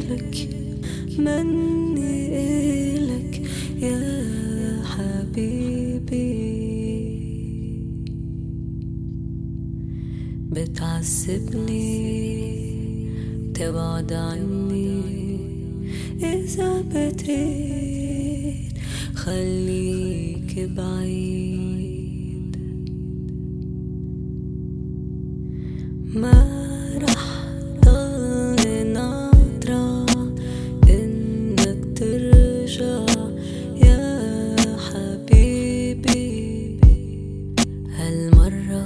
إلك مني إلك يا حبيبي. بتعذبني تبعد عني، إذا بتريد خليك بعيد. ما رح ضل ناطرة إنك ترجع يا حبيبي. هالمرة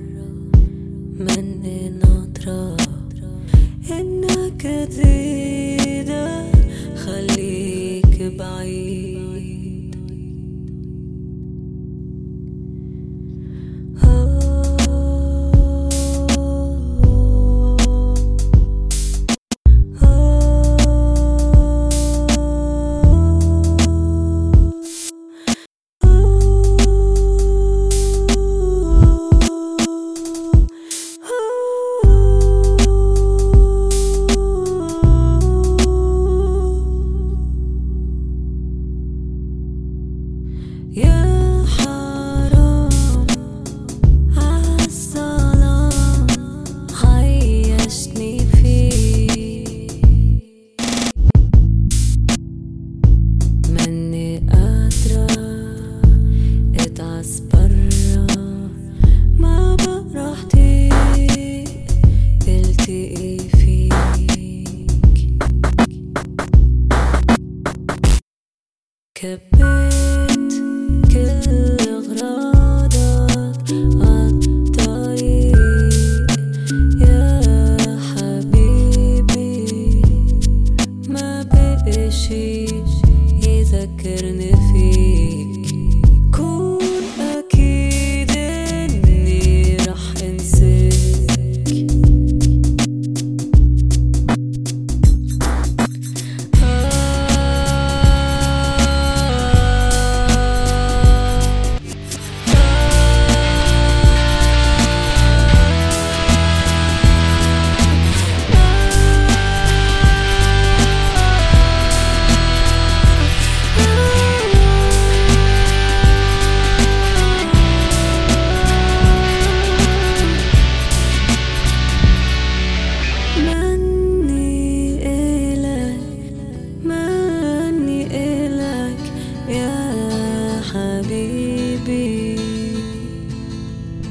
مني ناطرة إنك تزيد خليك بعيد. يا حرام عالظلام عيشني فيك، مني قادرة اتعس برا، ما بقى راحتي التقي فيك. كبيت كل أغراضك عالطريق يا حبيبي، ما بقى شي يذكرني فيك. كون أكيد إني رح أنساك.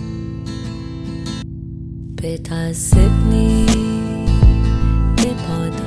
بتعذبني تبعد